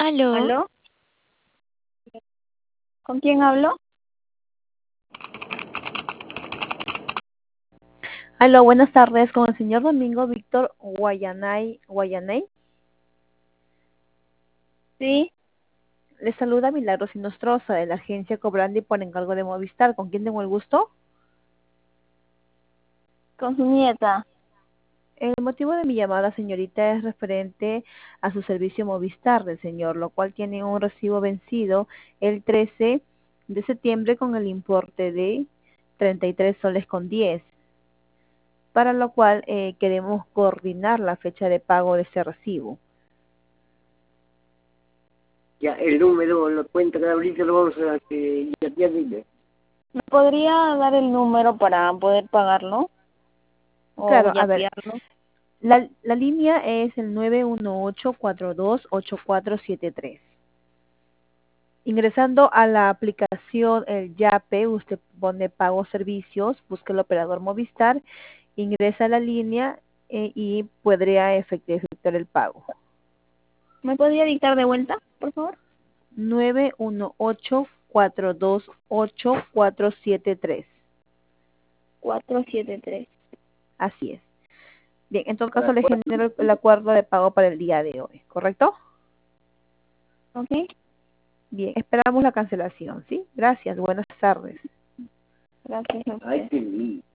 Aló, ¿Aló? ¿Con quién hablo? aló, buenas tardes, con el señor Domingo Víctor Guayanay. Sí, Le saluda Milagros Inostroza de la agencia Cobrandi por encargo de Movistar. ¿Con quién tengo el gusto? con su nieta. El motivo de mi llamada, señorita, es referente a su servicio Movistar del señor, lo cual tiene un recibo vencido el 13 de septiembre con el importe de 33 soles con 10, para lo cual queremos coordinar la fecha de pago de ese recibo. Ya, el número, la cuenta que ahorita lo vamos a que ya dile. ¿Me podría dar el número para poder pagarlo? ¿O Claro, a ver, yapearlo? la línea es el 918-428473. Ingresando a la aplicación el YAPE, usted pone pago servicios, busca el operador Movistar, ingresa a la línea y podría efectuar el pago. ¿Me podría dictar de vuelta, por favor? 918-428-473. 473. Así es. Bien, en todo caso Para le genero el acuerdo de pago para el día de hoy, ¿correcto? ¿Ok? Bien, esperamos la cancelación, ¿sí? Gracias, buenas tardes. Gracias a Ay, usted. qué lindo.